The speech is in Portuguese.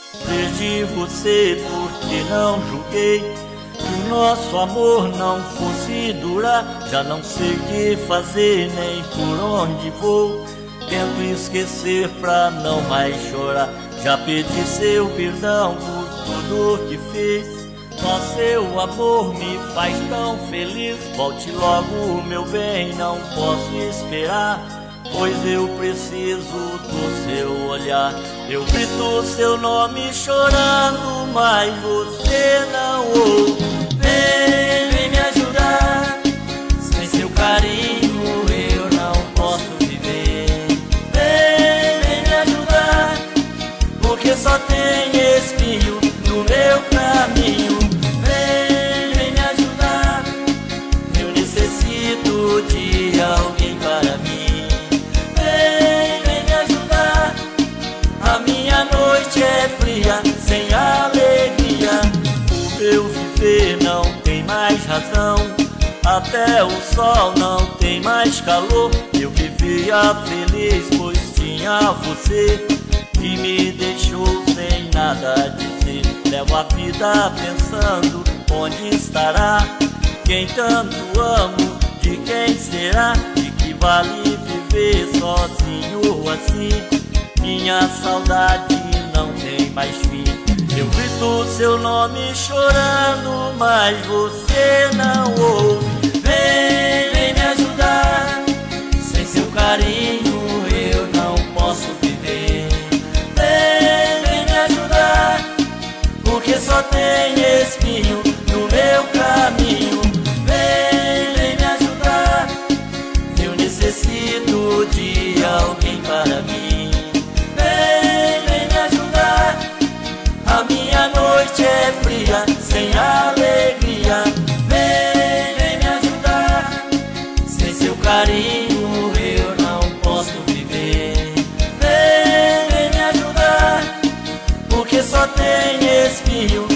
Perdi você porque não julguei que o nosso amor não fosse durar. Já não sei o que fazer nem por onde vou. Tento esquecer pra não mais chorar. Já pedi seu perdão por tudo que fiz. Só seu amor me faz tão feliz. Volte logo, meu bem, não posso esperar, pois eu preciso do seu olhar. Eu grito seu nome chorando, mas você não ouve. Vem me ajudar, sem seu carinho eu não posso viver. Vem me ajudar, porque só tem espinho no meu caminho. Vem me ajudar, eu necessito de alguém para mim. Vem me ajudar, a minha noite é fria, sem alegria. O meu viver não tem mais razão, até o sol não tem mais calor. Eu vivia feliz, pois tinha você, que me deixou sem nada dizer. Levo a vida pensando onde estará quem tanto amo, de quem será? De que vale viver sozinho assim? Minha saudade não tem mais fim. Eu grito seu nome chorando, mas você não ouve. Vem me ajudar, sem seu carinho eu não posso viver. Vem me ajudar, porque só tem espinho no meu caminho. Vem me ajudar, eu necessito de alguém para mim. Vem me ajudar, a minha noite é fria, sem alegria. Vem me ajudar, sem seu carinho eu não posso viver. Vem me ajudar, porque só tem espinho